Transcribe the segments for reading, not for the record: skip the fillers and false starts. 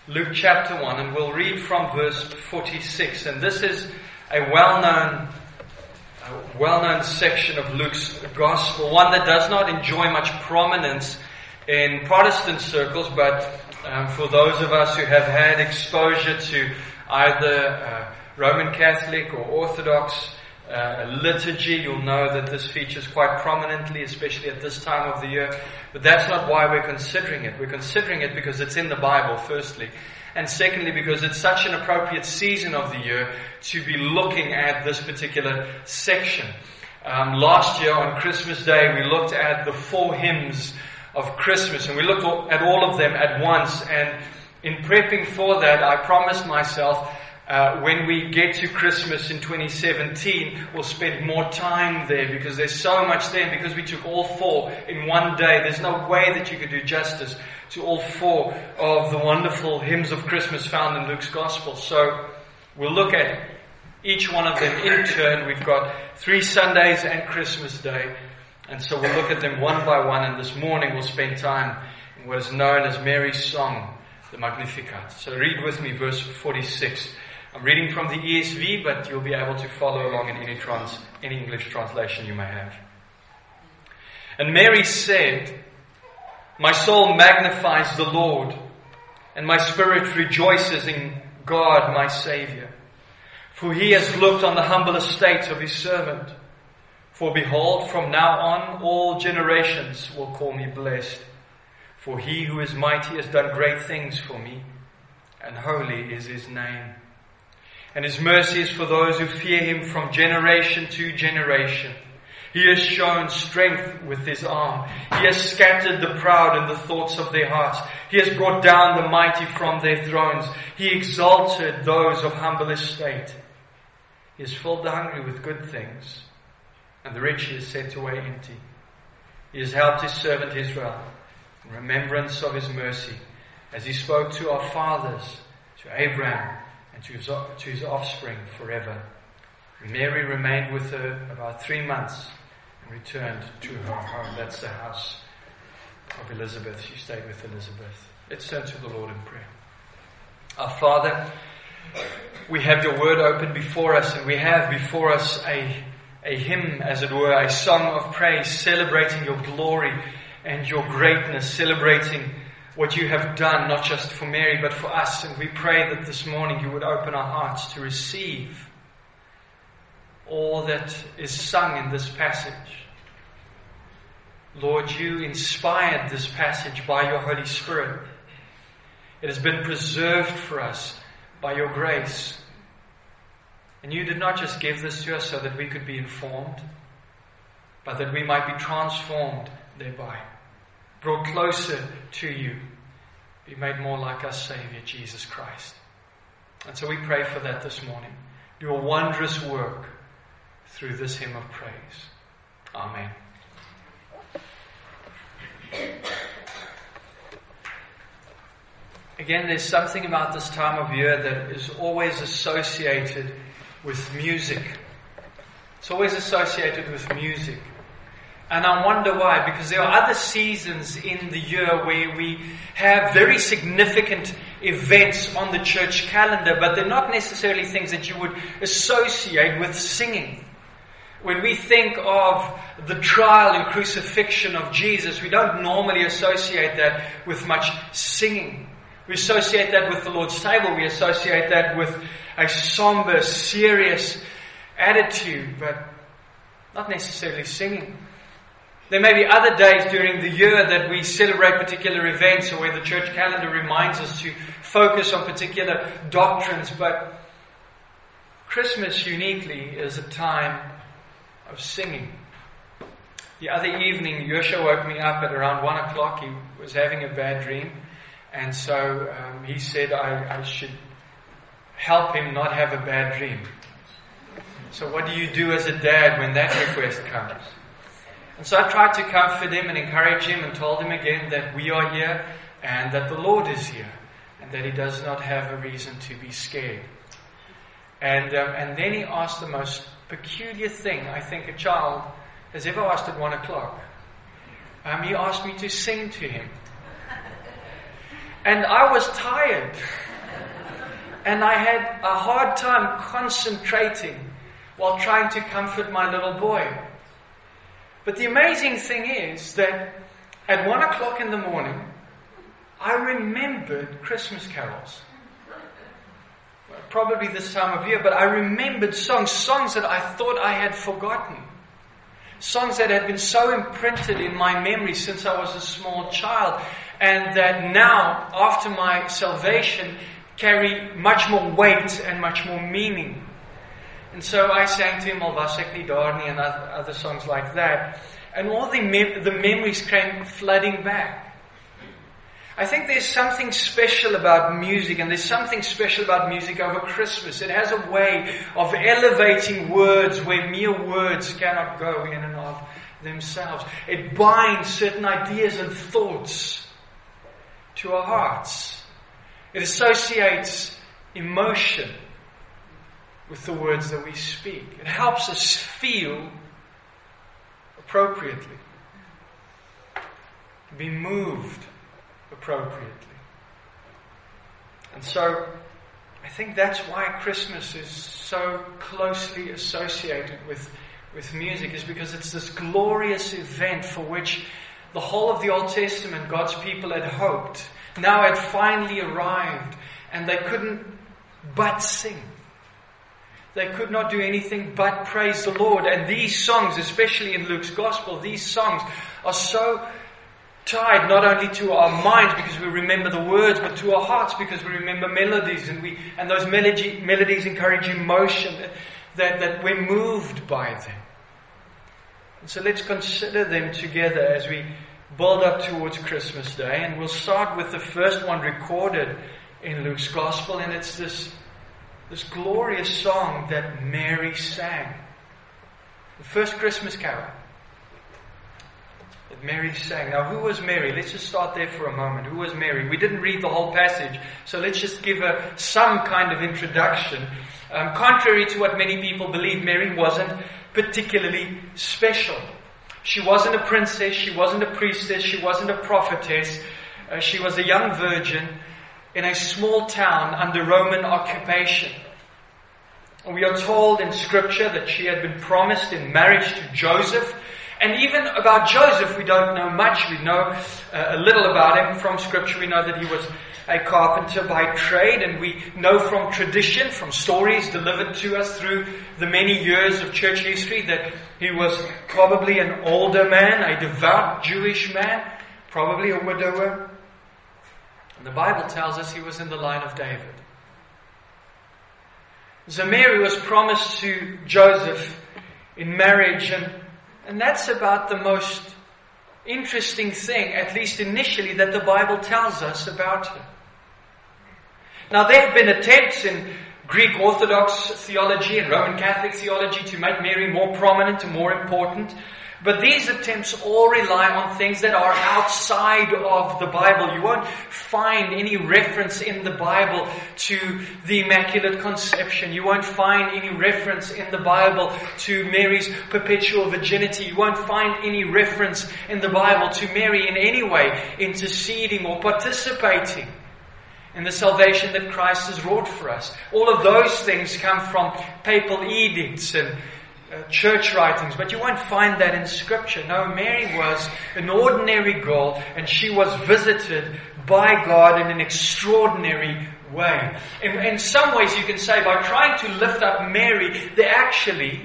Luke chapter 1, and we'll read from verse 46. And this is a well-known section of Luke's Gospel, one that does not enjoy much prominence in Protestant circles, but for those of us who have had exposure to either Roman Catholic or Orthodox liturgy, you'll know that this features quite prominently, especially at this time of the year. But that's not why we're considering it. We're considering it because it's in the Bible, firstly. And secondly, because it's such an appropriate season of the year to be looking at this particular section. Last year on Christmas Day, we looked at the 4 hymns of Christmas, and we looked at all of them at once. And in prepping for that, I promised myself, when we get to Christmas in 2017, we'll spend more time there because there's so much there. And because we took all 4 in one day, there's no way that you could do justice to all 4 of the wonderful hymns of Christmas found in Luke's Gospel. So we'll look at each one of them in turn. We've got 3 Sundays and Christmas Day. And so we'll look at them one by one. And this morning we'll spend time in what is known as Mary's song, the Magnificat. So read with me verse 46. I'm reading from the ESV, but you'll be able to follow along in any English translation you may have. And Mary said, "My soul magnifies the Lord, and my spirit rejoices in God my Saviour. For he has looked on the humble estate of his servant. For behold, from now on all generations will call me blessed. For he who is mighty has done great things for me, and holy is his name. And his mercy is for those who fear him from generation to generation. He has shown strength with his arm. He has scattered the proud in the thoughts of their hearts. He has brought down the mighty from their thrones. He exalted those of humble estate. He has filled the hungry with good things, and the rich he has sent away empty. He has helped his servant Israel in remembrance of his mercy, as he spoke to our fathers, to Abraham, and to his offspring forever." Mary remained with her about 3 months and returned to her home. That's the house of Elizabeth. She stayed with Elizabeth. Let's turn to the Lord in prayer. Our Father, we have your word open before us, and we have before us a hymn, as it were, a song of praise, celebrating your glory and your greatness, celebrating what you have done, not just for Mary, but for us. And we pray that this morning you would open our hearts to receive all that is sung in this passage. Lord, you inspired this passage by your Holy Spirit. It has been preserved for us by your grace. And you did not just give this to us so that we could be informed, but that we might be transformed thereby, brought closer to you, be made more like our Savior, Jesus Christ. And so we pray for that this morning. Do a wondrous work through this hymn of praise. Amen. Again, there's something about this time of year that is always associated with music. It's always associated with music. And I wonder why, because there are other seasons in the year where we have very significant events on the church calendar, but they're not necessarily things that you would associate with singing. When we think of the trial and crucifixion of Jesus, we don't normally associate that with much singing. We associate that with the Lord's table. We associate that with a somber, serious attitude, but not necessarily singing. There may be other days during the year that we celebrate particular events, or where the church calendar reminds us to focus on particular doctrines, but Christmas uniquely is a time of singing. The other evening, Yosha woke me up at around 1 o'clock. He was having a bad dream, and so he said I should help him not have a bad dream. So what do you do as a dad when that request comes? And so I tried to comfort him and encourage him, and told him again that we are here and that the Lord is here and that he does not have a reason to be scared. And then he asked the most peculiar thing I think a child has ever asked at 1 o'clock. He asked me to sing to him. And I was tired. And I had a hard time concentrating while trying to comfort my little boy. But the amazing thing is that at 1 o'clock in the morning, I remembered Christmas carols. Probably this time of year, but I remembered songs that I thought I had forgotten. Songs that had been so imprinted in my memory since I was a small child, and that now, after my salvation, carry much more weight and much more meaning. And so I sang to him Al Was Ek Nie Daar Nie and other songs like that. And all the memories came flooding back. I think there's something special about music, and there's something special about music over Christmas. It has a way of elevating words where mere words cannot go in and of themselves. It binds certain ideas and thoughts to our hearts. It associates emotion with the words that we speak. It helps us feel appropriately, be moved appropriately. And so I think that's why Christmas is so closely associated with music, is because it's this glorious event for which the whole of the Old Testament, God's people had hoped, now had finally arrived, and they couldn't but sing. They could not do anything but praise the Lord. And these songs, especially in Luke's Gospel, these songs are so tied not only to our minds because we remember the words, but to our hearts because we remember melodies, and those melodies encourage emotion, that we're moved by them. And so let's consider them together as we build up towards Christmas Day. And we'll start with the first one recorded in Luke's Gospel, and it's this glorious song that Mary sang. The first Christmas carol that Mary sang. Now, who was Mary? Let's just start there for a moment. Who was Mary? We didn't read the whole passage, so let's just give her some kind of introduction. Contrary to what many people believe, Mary wasn't particularly special. She wasn't a princess, she wasn't a priestess, she wasn't a prophetess. She was a young virgin in a small town under Roman occupation. We are told in Scripture that she had been promised in marriage to Joseph. And even about Joseph, we don't know much. We know a little about him from Scripture. We know that he was a carpenter by trade, and we know from tradition, from stories delivered to us through the many years of church history, that he was probably an older man, a devout Jewish man, probably a widower. And the Bible tells us he was in the line of David. So Mary was promised to Joseph in marriage, and that's about the most interesting thing, at least initially, that the Bible tells us about her. Now, there have been attempts in Greek Orthodox theology and Roman Catholic theology to make Mary more prominent and more important. But these attempts all rely on things that are outside of the Bible. You won't find any reference in the Bible to the Immaculate Conception. You won't find any reference in the Bible to Mary's perpetual virginity. You won't find any reference in the Bible to Mary in any way interceding or participating in the salvation that Christ has wrought for us. All of those things come from papal edicts and church writings, but you won't find that in Scripture. No, Mary was an ordinary girl, and she was visited by God in an extraordinary way. In some ways, you can say, by trying to lift up Mary, they're actually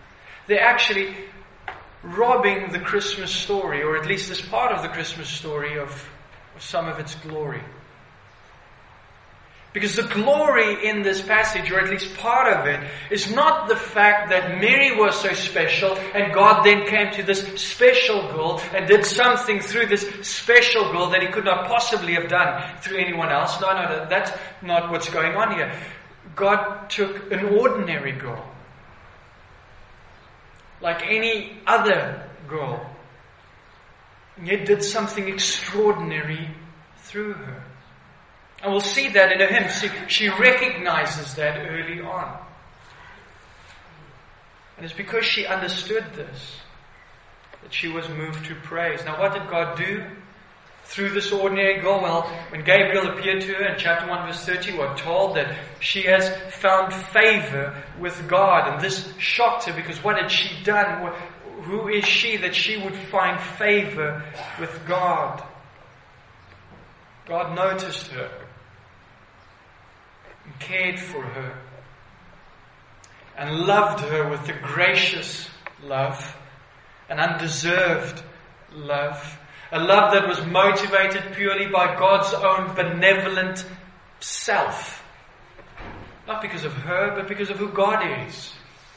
robbing the Christmas story, or at least this part of the Christmas story, of some of its glory. Because the glory in this passage, or at least part of it, is not the fact that Mary was so special and God then came to this special girl and did something through this special girl that He could not possibly have done through anyone else. No, that's not what's going on here. God took an ordinary girl, like any other girl, and yet did something extraordinary through her. And we'll see that in a hymn. She recognizes that early on. And it's because she understood this that she was moved to praise. Now, what did God do? through this ordinary girl? Well, when Gabriel appeared to her in chapter 1 verse 30, we're told that she has found favor with God. And this shocked her, because what had she done? Who is she that she would find favor with God? God noticed her and cared for her and loved her with a gracious love, an undeserved love, a love that was motivated purely by God's own benevolent self. Not because of her, but because of who God is.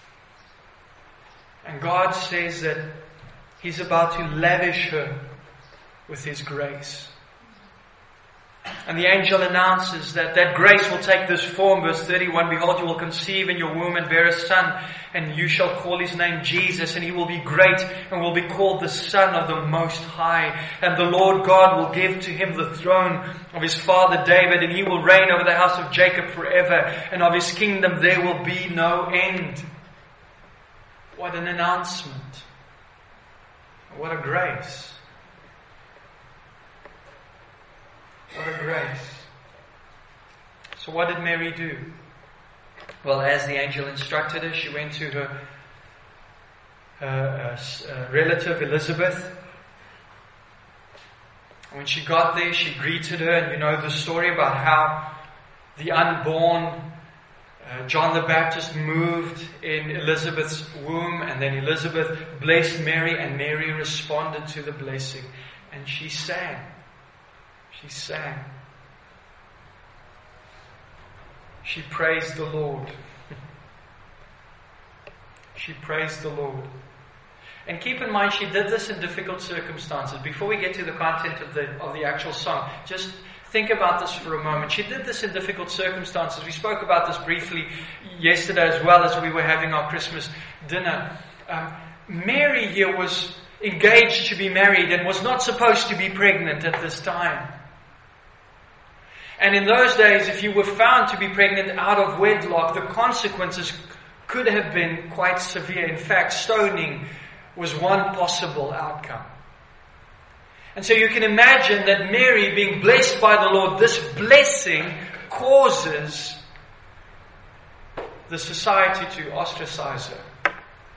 And God says that He's about to lavish her with His grace. And the angel announces that that grace will take this form. Verse 31, behold, you will conceive in your womb and bear a son, and you shall call his name Jesus, and he will be great and will be called the Son of the Most High. And the Lord God will give to him the throne of his father David, and he will reign over the house of Jacob forever, and of his kingdom there will be no end. What an announcement. What a grace. What a grace. So what did Mary do? Well, as the angel instructed her, she went to her relative Elizabeth. When she got there, she greeted her, and you know the story about how the unborn John the Baptist moved in Elizabeth's womb, and then Elizabeth blessed Mary, and Mary responded to the blessing, and she sang. She sang. She praised the Lord. She praised the Lord. And keep in mind, she did this in difficult circumstances. Before we get to the content of the actual song, just think about this for a moment. She did this in difficult circumstances. We spoke about this briefly yesterday as well as we were having our Christmas dinner. Mary here was engaged to be married and was not supposed to be pregnant at this time. And in those days, if you were found to be pregnant out of wedlock, the consequences could have been quite severe. In fact, stoning was one possible outcome. And so you can imagine that Mary, being blessed by the Lord, this blessing causes the society to ostracize her,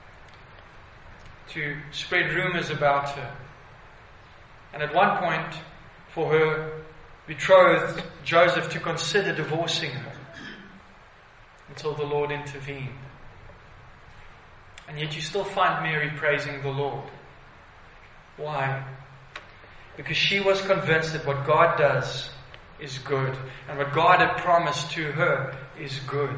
to spread rumors about her. And at one point, for her betrothed Joseph to consider divorcing her, until the Lord intervened. And yet you still find Mary praising the Lord. Why? Because she was convinced that what God does is good, and what God had promised to her is good.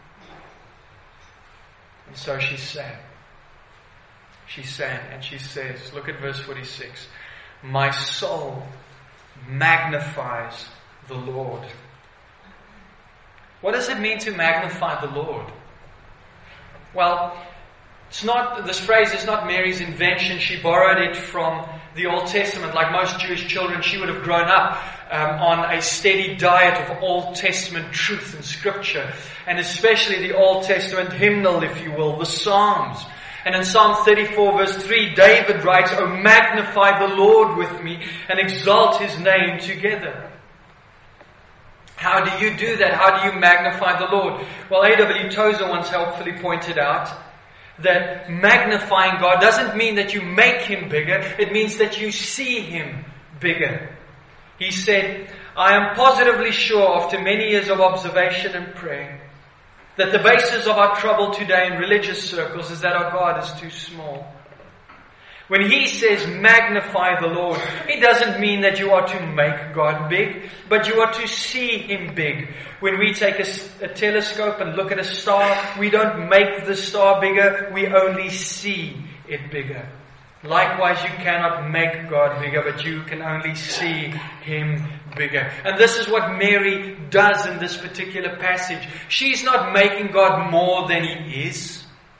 And so she sang. She sang, and she says, look at verse 46, my soul magnifies the Lord. What does it mean to magnify the Lord? Well, this phrase is not Mary's invention. She borrowed it from the Old Testament. Like most Jewish children, she would have grown up on a steady diet of Old Testament truth and Scripture, and especially the Old Testament hymnal, if you will, the Psalms. And in Psalm 34 verse 3, David writes, "O magnify the Lord with me and exalt His name together." How do you do that? How do you magnify the Lord? Well, A.W. Tozer once helpfully pointed out that magnifying God doesn't mean that you make Him bigger. It means that you see Him bigger. He said, "I am positively sure after many years of observation and prayer that the basis of our trouble today in religious circles is that our God is too small." When he says magnify the Lord, it doesn't mean that you are to make God big, but you are to see Him big. When we take a telescope and look at a star, we don't make the star bigger, we only see it bigger. Likewise, you cannot make God bigger, but you can only see Him bigger. And this is what Mary does in this particular passage. She's not making God more than He is.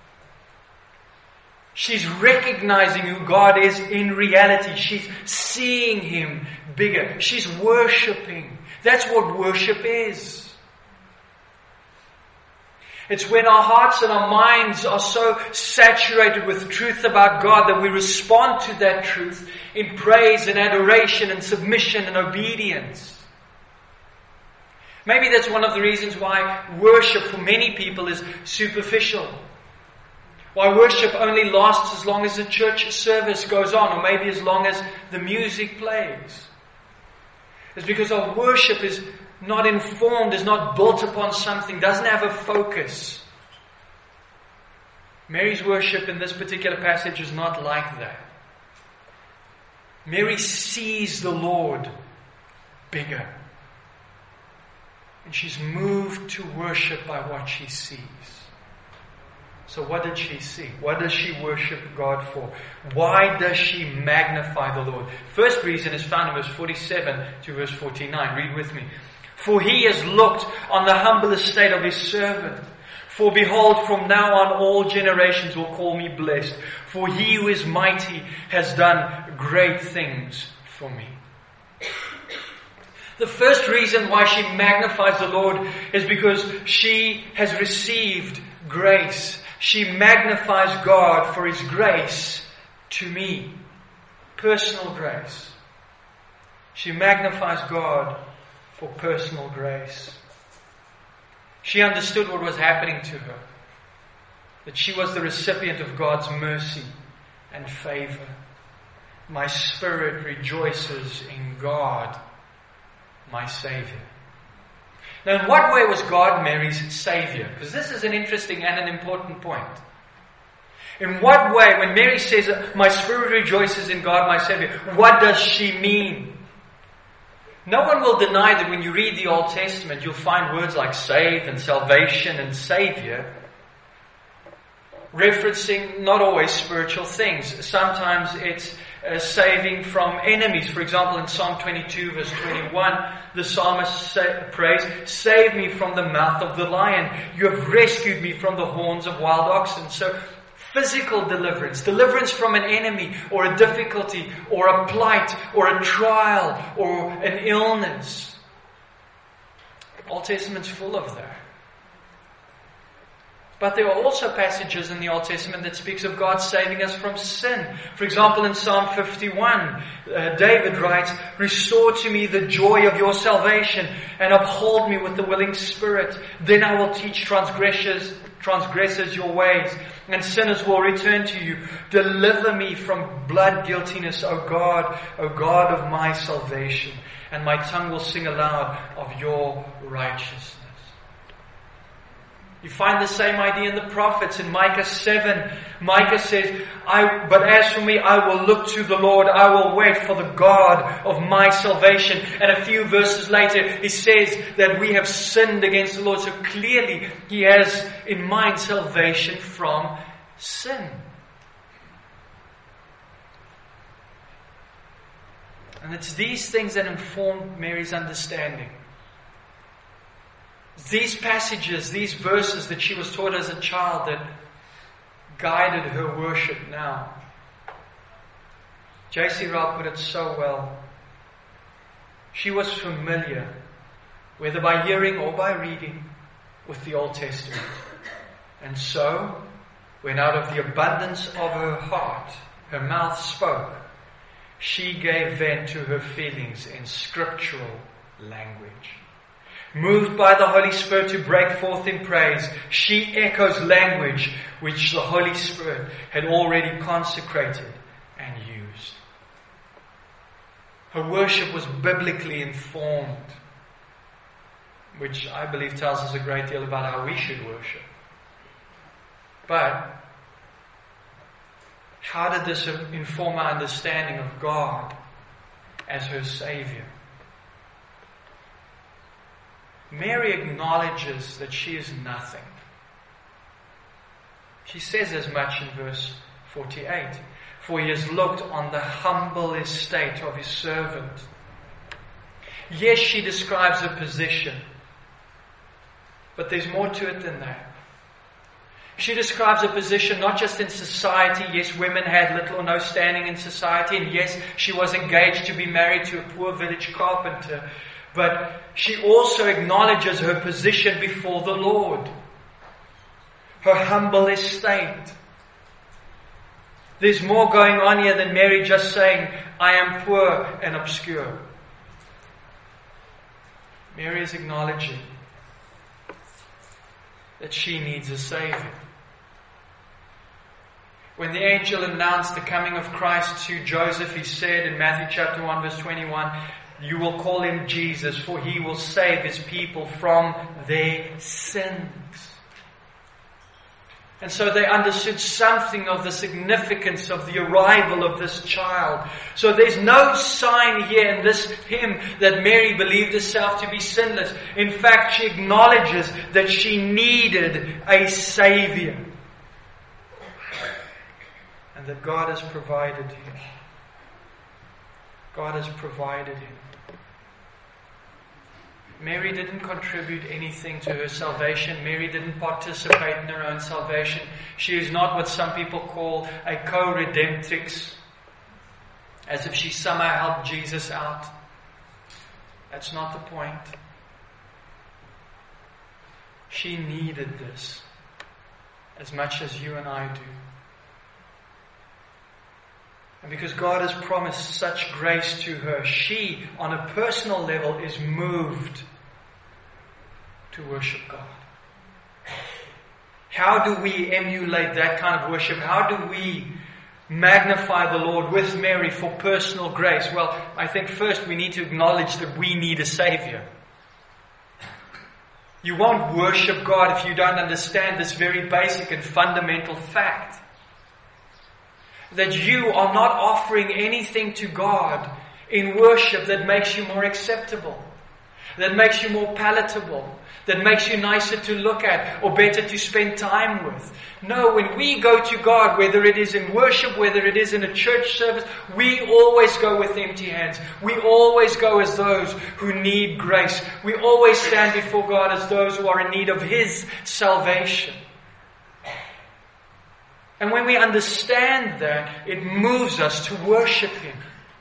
She's recognizing who God is in reality. She's seeing Him bigger. She's worshipping. That's what worship is. It's when our hearts and our minds are so saturated with truth about God that we respond to that truth in praise and adoration and submission and obedience. Maybe that's one of the reasons why worship for many people is superficial. Why worship only lasts as long as the church service goes on, or maybe as long as the music plays. It's because our worship is not informed, is not built upon something, doesn't have a focus. Mary's worship in this particular passage is not like that. Mary sees the Lord bigger. And she's moved to worship by what she sees. So what did she see? What does she worship God for? Why does she magnify the Lord? First reason is found in verse 47 to verse 49. Read with me. For he has looked on the humble estate of his servant. For behold, from now on all generations will call me blessed. For he who is mighty has done great things for me. The first reason why she magnifies the Lord is because she has received grace. She magnifies God for his grace to me. Personal grace. She magnifies God for personal grace. She understood what was happening to her. That she was the recipient of God's mercy and favor. My spirit rejoices in God, my Savior. Now, in what way was God Mary's Savior? Because this is an interesting and an important point. In what way, when Mary says, my spirit rejoices in God, my Savior, what does she mean? No one will deny that when you read the Old Testament, you'll find words like save and salvation and Savior, referencing not always spiritual things. Sometimes it's saving from enemies. For example, in Psalm 22 verse 21, the psalmist prays, save me from the mouth of the lion. You have rescued me from the horns of wild oxen. So physical deliverance, deliverance from an enemy or a difficulty or a plight or a trial or an illness. The Old Testament's full of that. But there are also passages in the Old Testament that speaks of God saving us from sin. For example, in Psalm 51, David writes, restore to me the joy of your salvation and uphold me with the willing spirit. Then I will teach transgressors your ways, and sinners will return to you. Deliver me from blood guiltiness, O God of my salvation, and my tongue will sing aloud of your righteousness. You find the same idea in the prophets. In Micah 7, Micah says, but as for me, I will look to the Lord. I will wait for the God of my salvation. And a few verses later, he says that we have sinned against the Lord. So clearly, he has in mind salvation from sin. And it's these things that informed Mary's understanding. These passages, these verses that she was taught as a child that guided her worship now. J.C. Ryle put it so well. She was familiar, whether by hearing or by reading, with the Old Testament. And so, when out of the abundance of her heart, her mouth spoke, she gave vent to her feelings in scriptural language. Moved by the Holy Spirit to break forth in praise, she echoes language which the Holy Spirit had already consecrated and used. Her worship was biblically informed, which I believe tells us a great deal about how we should worship. But how did this inform our understanding of God as her Savior? Mary acknowledges that she is nothing. She says as much in verse 48. For he has looked on the humble estate of his servant. Yes, she describes her position. But there's more to it than that. She describes her position not just in society. Yes, women had little or no standing in society. And yes, she was engaged to be married to a poor village carpenter. But she also acknowledges her position before the Lord. her humble estate. There's more going on here than Mary just saying, I am poor and obscure. Mary is acknowledging that she needs a Savior. When the angel announced the coming of Christ to Joseph, he said in Matthew chapter 1 verse 21, you will call him Jesus, for he will save his people from their sins. And so they understood something of the significance of the arrival of this child. So there's no sign here in this hymn that Mary believed herself to be sinless. In fact, she acknowledges that she needed a Savior. And that God has provided him. God has provided him. Mary didn't contribute anything to her salvation. Mary didn't participate in her own salvation. She is not what some people call a co-redemptrix, as if she somehow helped Jesus out. That's not the point. She needed this as much as you and I do. And because God has promised such grace to her, she, on a personal level, is moved to worship God. How do we emulate that kind of worship? How do we magnify the Lord with Mary for personal grace? Well, I think first we need to acknowledge that we need a Savior. You won't worship God if you don't understand this very basic and fundamental fact. That you are not offering anything to God in worship that makes you more acceptable, that makes you more palatable, that makes you nicer to look at or better to spend time with. No, when we go to God, whether it is in worship, whether it is in a church service, we always go with empty hands. We always go as those who need grace. We always stand before God as those who are in need of His salvation. And when we understand that, it moves us to worship Him.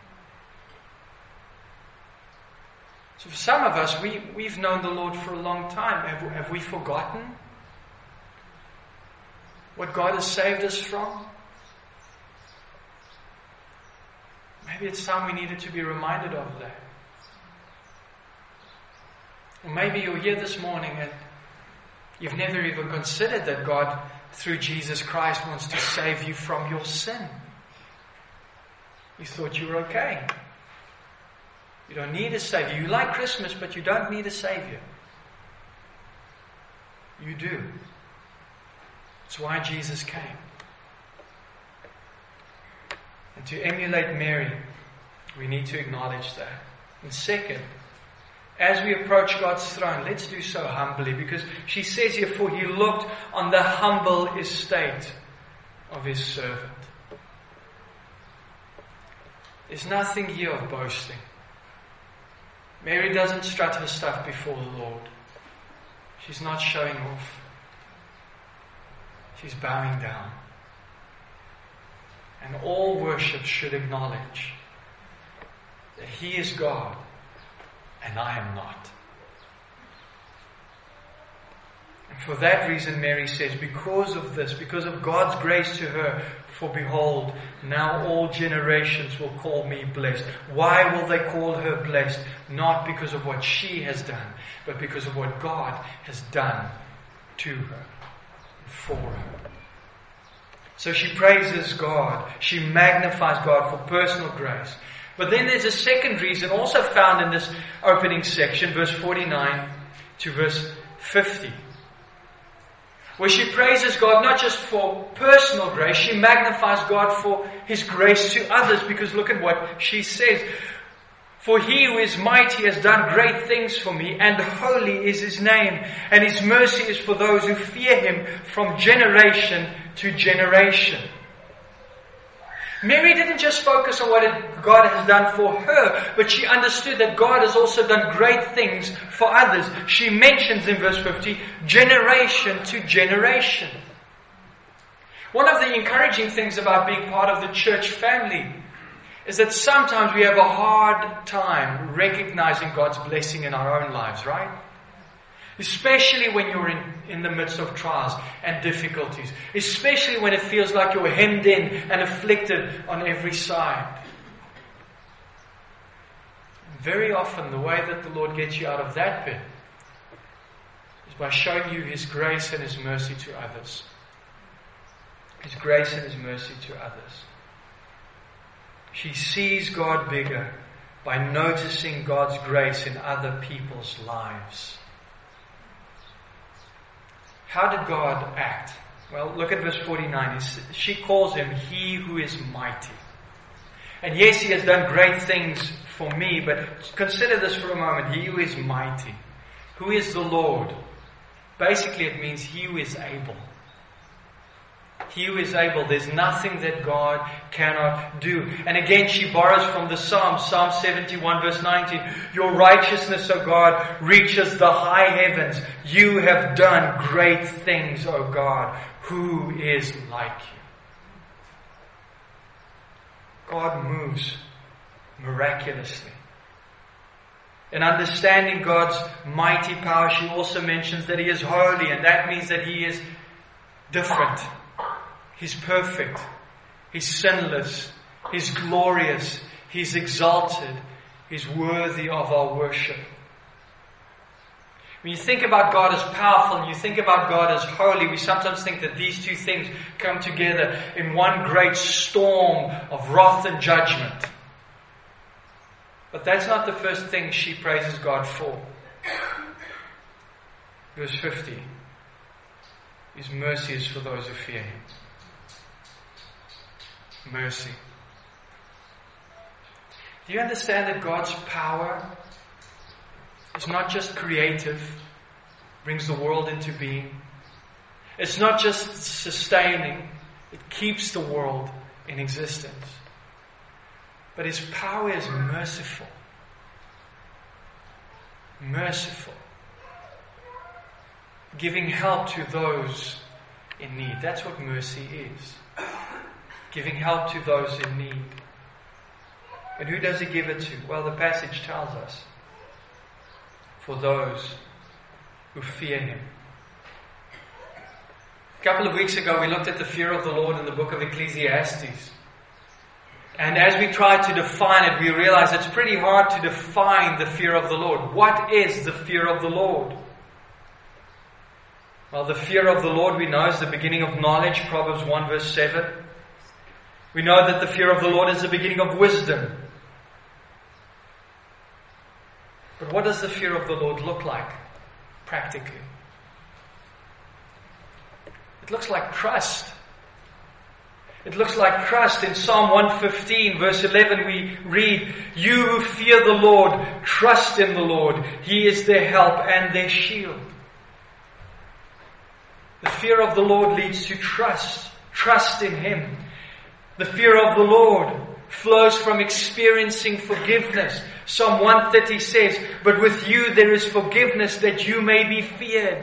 So for some of us, we've known the Lord for a long time. Have we forgotten what God has saved us from? Maybe it's time we needed to be reminded of that. Or maybe you're here this morning and you've never even considered that God, through Jesus Christ, wants to save you from your sin. You thought you were okay. You don't need a Savior. You like Christmas, but you don't need a Savior. You do. That's why Jesus came. And to emulate Mary, we need to acknowledge that. And second, as we approach God's throne, let's do so humbly, because she says here, for He looked on the humble estate of His servant. There's nothing here of boasting. Mary doesn't strut her stuff before the Lord. She's not showing off. She's bowing down. And all worship should acknowledge that He is God and I am not. And for that reason, Mary says, because of this, because of God's grace to her, for behold, now all generations will call me blessed. Why will they call her blessed? Not because of what she has done, but because of what God has done to her, for her. So she praises God. She magnifies God for personal grace. But then there's a second reason also found in this opening section, verse 49 to verse 50. Where she praises God not just for personal grace, she magnifies God for His grace to others. Because look at what she says. For He who is mighty has done great things for me, and holy is His name. And His mercy is for those who fear Him from generation to generation. Mary didn't just focus on what God has done for her, but she understood that God has also done great things for others. She mentions in verse 50, generation to generation. One of the encouraging things about being part of the church family is that sometimes we have a hard time recognizing God's blessing in our own lives, right? Especially when you're in the midst of trials and difficulties. Especially when it feels like you're hemmed in and afflicted on every side. Very often the way that the Lord gets you out of that pit is by showing you His grace and His mercy to others. His grace and His mercy to others. She sees God bigger by noticing God's grace in other people's lives. How did God act? Well, look at verse 49. She calls Him He who is mighty. And yes, He has done great things for me, but consider this for a moment. He who is mighty. Who is the Lord? Basically, it means He who is able. He who is able. There's nothing that God cannot do. And again, she borrows from the Psalm 71 verse 19. Your righteousness, O God, reaches the high heavens. You have done great things, O God. Who is like you? God moves miraculously. In understanding God's mighty power, she also mentions that He is holy, and that means that He is different. He's perfect. He's sinless. He's glorious. He's exalted. He's worthy of our worship. When you think about God as powerful and you think about God as holy, we sometimes think that these two things come together in one great storm of wrath and judgment. But that's not the first thing she praises God for. Verse 50. His mercy is for those who fear Him. Mercy. Do you understand that God's power is not just creative, brings the world into being? It's not just sustaining, it keeps the world in existence. But His power is merciful. Merciful. Giving help to those in need. That's what mercy is. Giving help to those in need. And who does He give it to? Well, the passage tells us. For those who fear Him. A couple of weeks ago we looked at the fear of the Lord in the book of Ecclesiastes. And as we try to define it, we realize it's pretty hard to define the fear of the Lord. What is the fear of the Lord? Well, the fear of the Lord we know is the beginning of knowledge, Proverbs 1 verse 7. We know that the fear of the Lord is the beginning of wisdom. But what does the fear of the Lord look like, practically? It looks like trust. It looks like trust. In Psalm 115, verse 11, we read, You who fear the Lord, trust in the Lord. He is their help and their shield. The fear of the Lord leads to trust. Trust in Him. The fear of the Lord flows from experiencing forgiveness. Psalm 130 says, But with you there is forgiveness that you may be feared.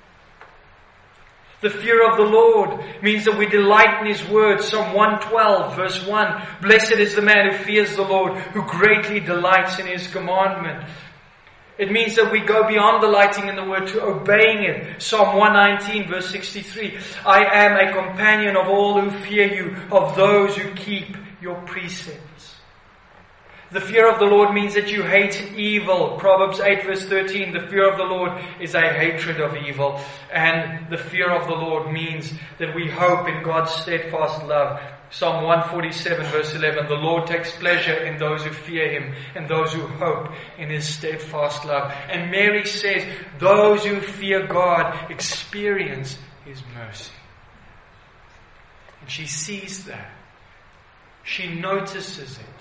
The fear of the Lord means that we delight in His word. Psalm 112 verse 1, Blessed is the man who fears the Lord, who greatly delights in His commandment. It means that we go beyond delighting in the word to obeying it. Psalm 119 verse 63, I am a companion of all who fear you, of those who keep your precepts. The fear of the Lord means that you hate evil. Proverbs 8 verse 13, the fear of the Lord is a hatred of evil. And the fear of the Lord means that we hope in God's steadfast love. Psalm 147 verse 11, the Lord takes pleasure in those who fear Him and those who hope in His steadfast love. And Mary says, those who fear God experience His mercy. And she sees that. She notices it.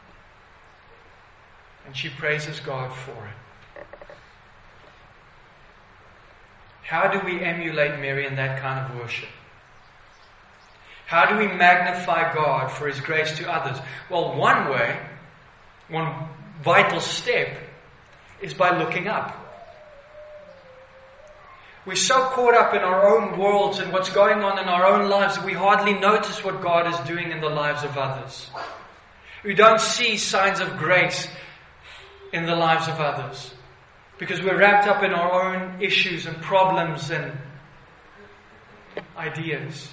And she praises God for it. How do we emulate Mary in that kind of worship? How do we magnify God for His grace to others? Well, one way, one vital step, is by looking up. We're so caught up in our own worlds and what's going on in our own lives that we hardly notice what God is doing in the lives of others. We don't see signs of grace in the lives of others. Because we're wrapped up in our own issues and problems and ideas.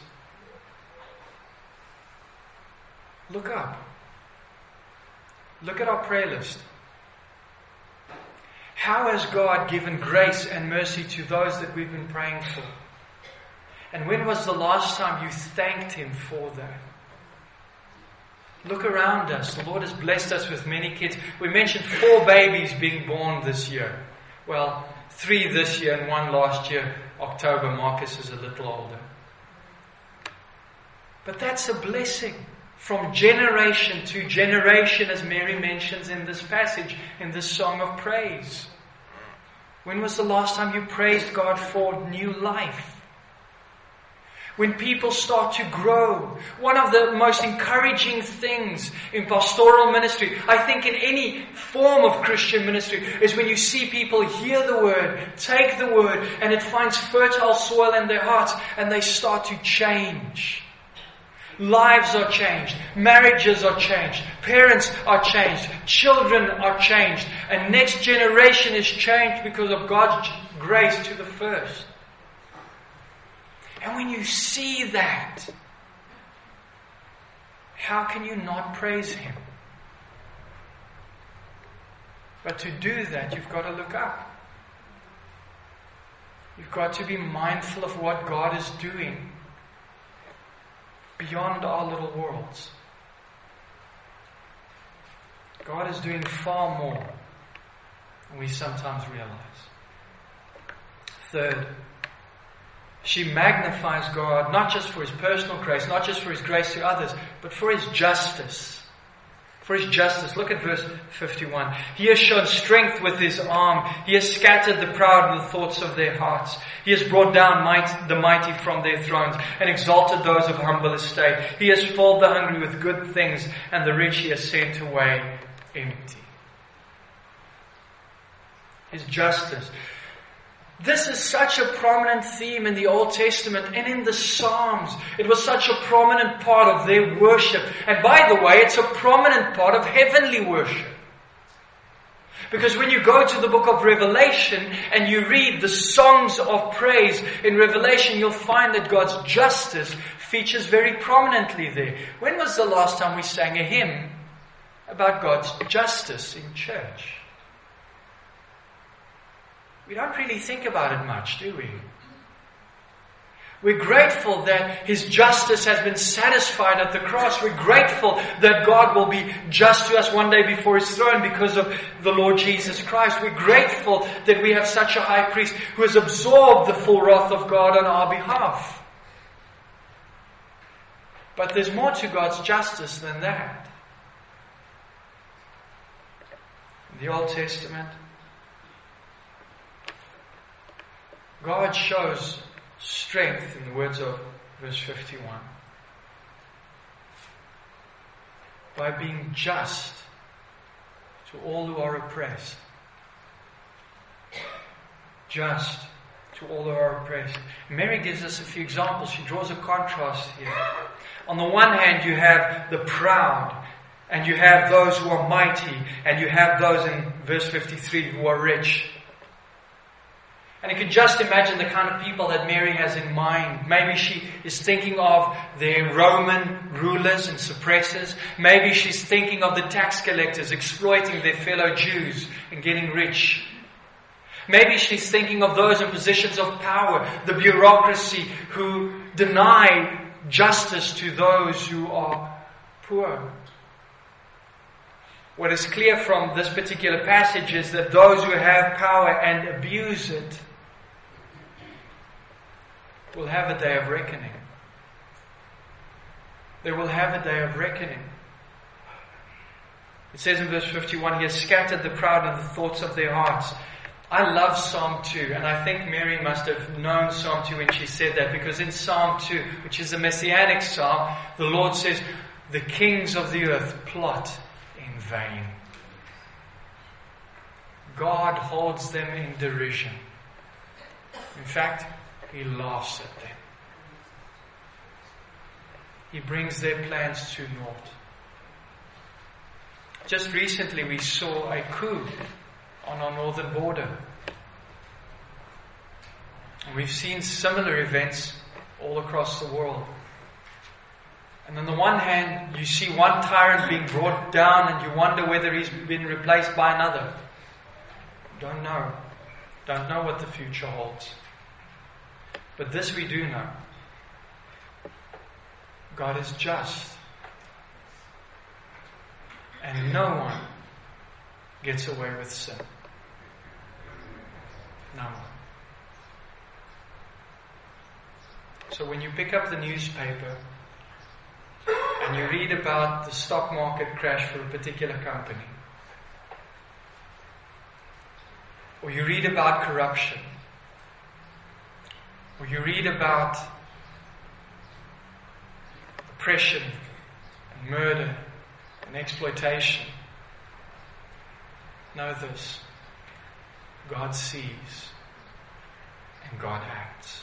Look up. Look at our prayer list. How has God given grace and mercy to those that we've been praying for? And when was the last time you thanked Him for that? Look around us. The Lord has blessed us with many kids. We mentioned 4 babies being born this year. Well, 3 this year and 1 last year. October, Marcus is a little older. But that's a blessing. From generation to generation, as Mary mentions in this passage, in this song of praise. When was the last time you praised God for new life? When people start to grow. One of the most encouraging things in pastoral ministry, I think in any form of Christian ministry, is when you see people hear the Word, take the Word, and it finds fertile soil in their hearts, and they start to change. Lives are changed. Marriages are changed. Parents are changed. Children are changed. And next generation is changed because of God's grace to the first. And when you see that, how can you not praise Him? But to do that, you've got to look up. You've got to be mindful of what God is doing beyond our little worlds. God is doing far more than we sometimes realize. Third, she magnifies God not just for His personal grace, not just for His grace to others, but for His justice. For His justice. Look at verse 51. He has shown strength with His arm. He has scattered the proud in the thoughts of their hearts. He has brought down the mighty from their thrones and exalted those of humble estate. He has filled the hungry with good things, and the rich He has sent away empty. His justice. This is such a prominent theme in the Old Testament and in the Psalms. It was such a prominent part of their worship. And by the way, it's a prominent part of heavenly worship. Because when you go to the book of Revelation and you read the songs of praise in Revelation, you'll find that God's justice features very prominently there. When was the last time we sang a hymn about God's justice in church? We don't really think about it much, do we? We're grateful that His justice has been satisfied at the cross. We're grateful that God will be just to us one day before His throne because of the Lord Jesus Christ. We're grateful that we have such a high priest who has absorbed the full wrath of God on our behalf. But there's more to God's justice than that. In the Old Testament, God shows strength, in the words of verse 51, by being just to all who are oppressed. Just to all who are oppressed. Mary gives us a few examples. She draws a contrast here. On the one hand, you have the proud, and you have those who are mighty, and you have those in verse 53 who are rich. And you can just imagine the kind of people that Mary has in mind. Maybe she is thinking of the Roman rulers and suppressors. Maybe she's thinking of the tax collectors exploiting their fellow Jews and getting rich. Maybe she's thinking of those in positions of power, the bureaucracy who deny justice to those who are poor. What is clear from this particular passage is that those who have power and abuse it will have a day of reckoning. They will have a day of reckoning. It says in verse 51, He has scattered the proud in the thoughts of their hearts. I love Psalm 2, and I think Mary must have known Psalm 2 when she said that, because in Psalm 2, which is a messianic psalm, the Lord says, the kings of the earth plot in vain. God holds them in derision. In fact, He laughs at them. He brings their plans to naught. Just recently we saw a coup on our northern border. we've seen similar events all across the world. And on the one hand, you see one tyrant being brought down and you wonder whether he's been replaced by another. Don't know. Don't know what the future holds. But this we do know. God is just. And no one gets away with sin. No one. So when you pick up the newspaper and you read about the stock market crash for a particular company, or you read about corruption, or you read about oppression and murder and exploitation, know this: God sees and God acts.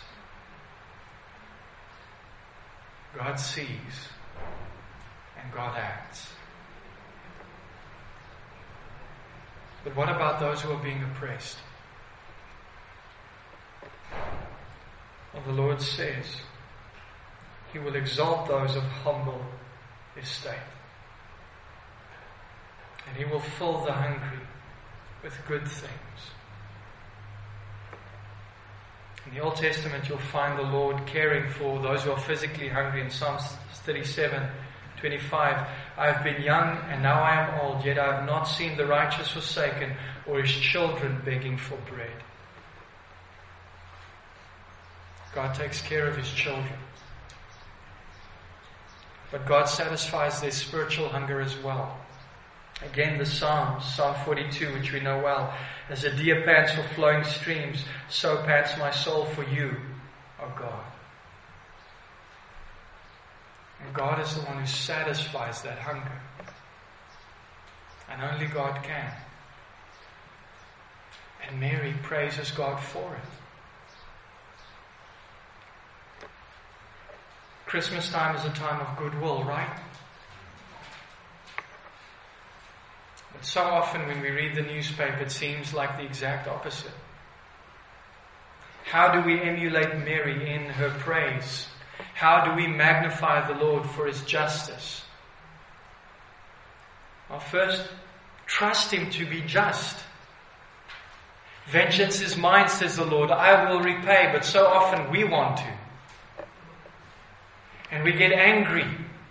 God sees and God acts. But what about those who are being oppressed? Well, the Lord says He will exalt those of humble estate, and He will fill the hungry with good things. In the Old Testament, you'll find the Lord caring for those who are physically hungry. In Psalms 37:25, I have been young and now I am old, yet I have not seen the righteous forsaken or his children begging for bread. God takes care of His children. But God satisfies their spiritual hunger as well. Again, the Psalms, Psalm 42, which we know well. As a deer pants for flowing streams, so pants my soul for you, O God. And God is the one who satisfies that hunger. And only God can. And Mary praises God for it. Christmas time is a time of goodwill, right? But so often when we read the newspaper, it seems like the exact opposite. How do we emulate Mary in her praise? How do we magnify the Lord for His justice? Well, first, trust Him to be just. Vengeance is mine, says the Lord. I will repay. But so often we want to. And we get angry.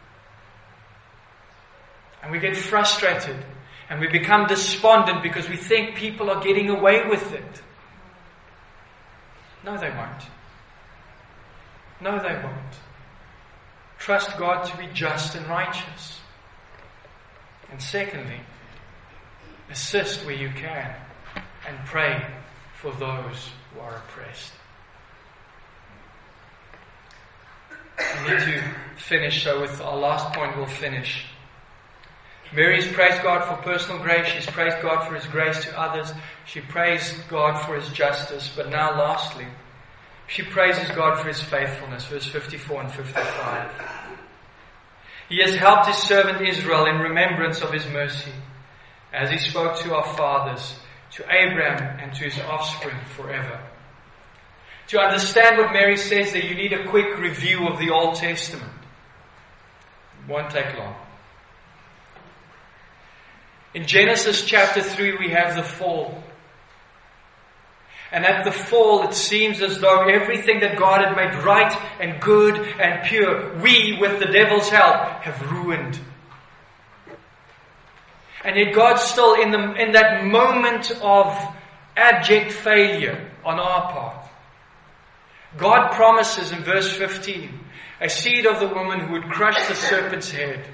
And we get frustrated. And we become despondent because we think people are getting away with it. No, they won't. No, they won't. Trust God to be just and righteous. And secondly, assist where you can and pray for those who are oppressed. I need to finish, so with our last point we'll finish. Mary's praised God for personal grace. She's praised God for His grace to others. She praised God for His justice. But now lastly, she praises God for His faithfulness. Verse 54 and 55. He has helped His servant Israel in remembrance of His mercy, as He spoke to our fathers, to Abraham and to his offspring forever. To understand what Mary says there, you need a quick review of the Old Testament. It won't take long. In Genesis chapter 3 we have the fall. And at the fall it seems as though everything that God had made right and good and pure, we, with the devil's help, have ruined. And yet God still, in that moment of abject failure on our part, God promises in verse 15, a seed of the woman who would crush the serpent's head.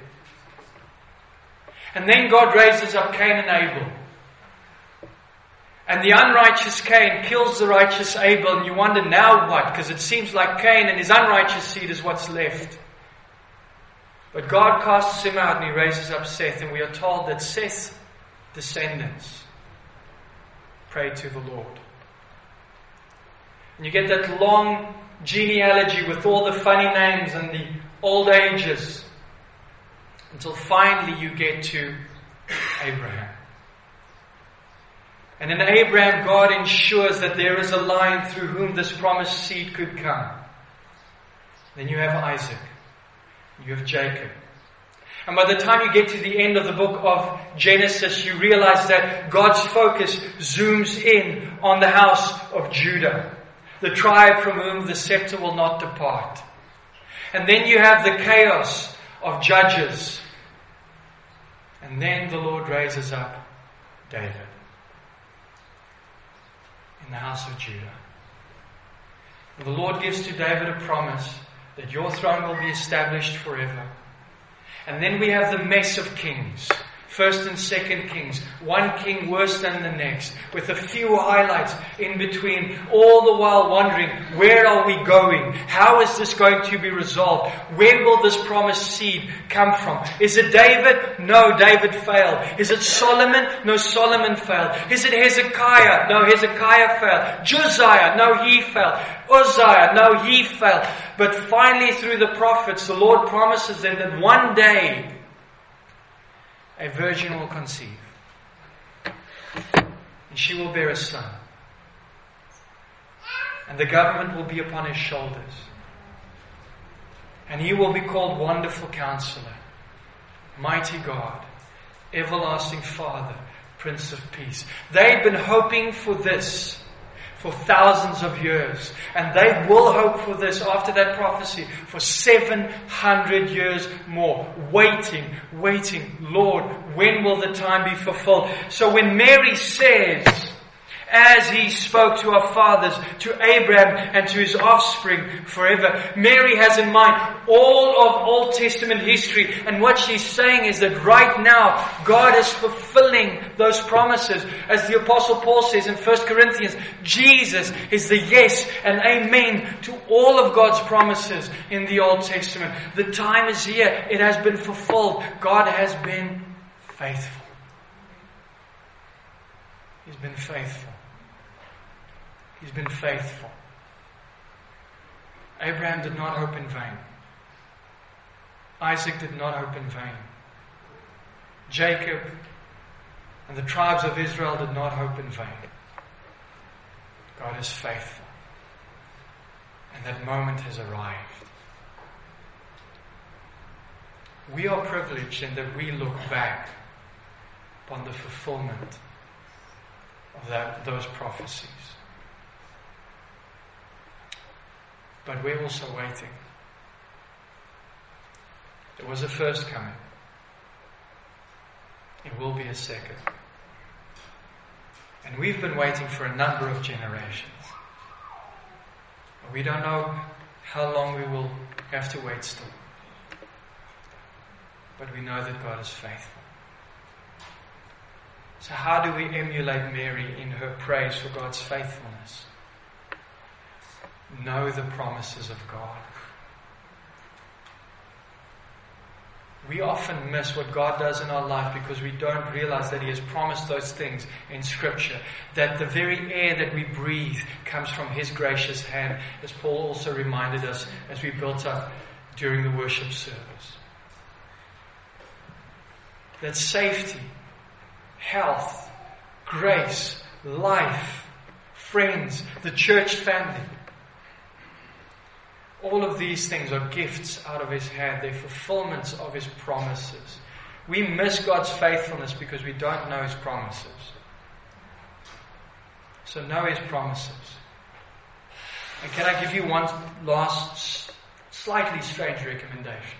And then God raises up Cain and Abel. And the unrighteous Cain kills the righteous Abel. And you wonder, now what? Because it seems like Cain and his unrighteous seed is what's left. But God casts him out and He raises up Seth. And we are told that Seth's descendants prayed to the Lord. And you get that long genealogy with all the funny names and the old ages. Until finally you get to Abraham. And in Abraham, God ensures that there is a line through whom this promised seed could come. Then you have Isaac. You have Jacob. And by the time you get to the end of the book of Genesis, you realize that God's focus zooms in on the house of Judah, the tribe from whom the scepter will not depart. And then you have the chaos of Judges. And then the Lord raises up David in the house of Judah. And the Lord gives to David a promise that your throne will be established forever. And then we have the mess of kings. First and second kings. One king worse than the next. With a few highlights in between. All the while wondering, where are we going? How is this going to be resolved? Where will this promised seed come from? Is it David? No, David failed. Is it Solomon? No, Solomon failed. Is it Hezekiah? No, Hezekiah failed. Josiah? No, he failed. Uzziah? No, he failed. But finally through the prophets, the Lord promises them that one day a virgin will conceive. And she will bear a son. And the government will be upon his shoulders. And he will be called Wonderful Counselor, Mighty God, Everlasting Father, Prince of Peace. They'd been hoping for this for thousands of years. And they will hope for this after that prophecy for 700 years more. Waiting. Lord, when will the time be fulfilled? So when Mary says, as he spoke to our fathers, to Abraham and to his offspring forever, Mary has in mind all of Old Testament history. And what she's saying is that right now, God is fulfilling those promises. As the Apostle Paul says in 1 Corinthians, Jesus is the yes and amen to all of God's promises in the Old Testament. The time is here. It has been fulfilled. God has been faithful. He's been faithful. He's been faithful. Abraham did not hope in vain. Isaac did not hope in vain. Jacob and the tribes of Israel did not hope in vain. God is faithful. And that moment has arrived. We are privileged in that we look back upon the fulfillment of those prophecies. But we're also waiting. There was a first coming. It will be a second. And we've been waiting for a number of generations. We don't know how long we will have to wait still. But we know that God is faithful. So how do we emulate Mary in her praise for God's faithfulness? Know the promises of God. We often miss what God does in our life because we don't realize that He has promised those things in Scripture. That the very air that we breathe comes from His gracious hand, as Paul also reminded us as we built up during the worship service. That safety, health, grace, life, friends, the church family, all of these things are gifts out of His hand. They're fulfillments of His promises. We miss God's faithfulness because we don't know His promises. So know His promises. And can I give you one last, slightly strange recommendation?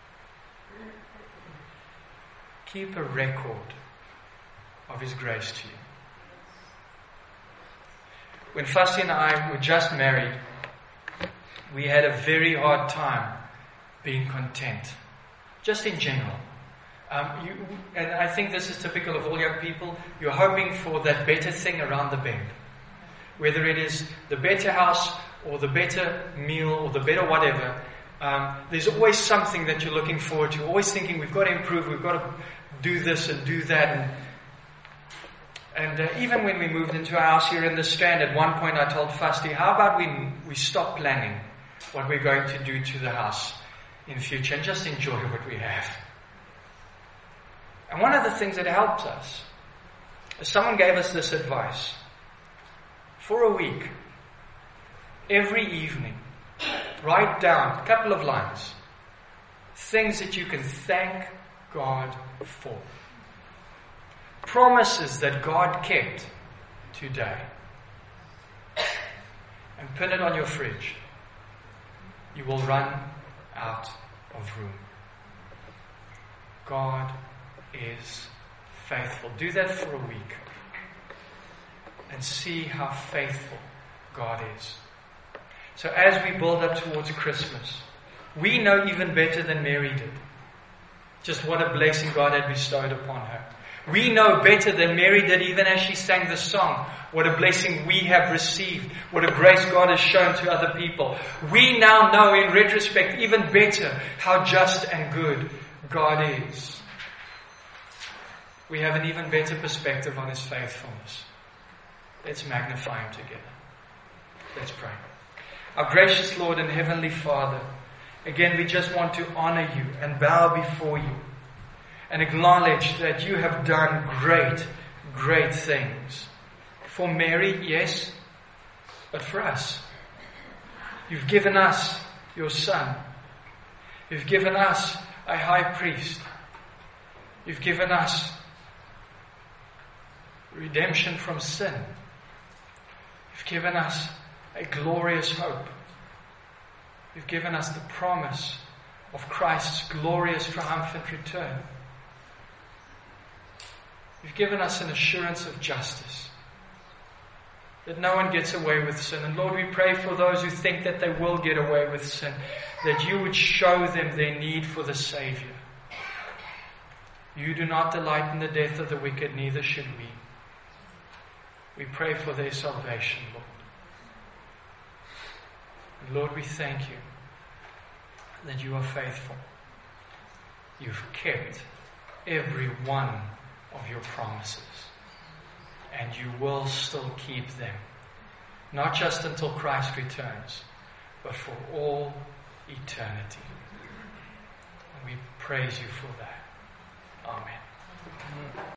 Keep a record of His grace to you. When Fassi and I were just married, we had a very hard time being content, just in general. And I think this is typical of all young people. You're hoping for that better thing around the bend. Whether it is the better house or the better meal or the better whatever, there's always something that you're looking forward to. Always thinking, we've got to improve, we've got to do this and do that. And even when we moved into our house here in the Strand, at one point I told Fasti, how about we stop planning what we're going to do to the house in future and just enjoy what we have. And one of the things that helps us Someone gave us this advice. For a week, every evening, write down a couple of lines, things that you can thank God for. Promises that God kept today. And pin it on your fridge. You will run out of room. God is faithful. Do that for a week. And see how faithful God is. So as we build up towards Christmas, we know even better than Mary did just what a blessing God had bestowed upon her. We know better than Mary did, even as she sang the song, what a blessing we have received, what a grace God has shown to other people. We now know in retrospect even better how just and good God is. We have an even better perspective on His faithfulness. Let's magnify Him together. Let's pray. Our gracious Lord and Heavenly Father, again we just want to honor You and bow before You and acknowledge that You have done great, great things. For Mary, yes, but for us. You've given us Your Son. You've given us a high priest. You've given us redemption from sin. You've given us a glorious hope. You've given us the promise of Christ's glorious triumphant return. You've given us an assurance of justice, that no one gets away with sin. And Lord, we pray for those who think that they will get away with sin, that You would show them their need for the Savior. You do not delight in the death of the wicked, neither should we. We pray for their salvation, Lord. And Lord, we thank You that You are faithful. You've kept every one of Your promises. And You will still keep them. Not just until Christ returns, but for all eternity. And we praise You for that. Amen.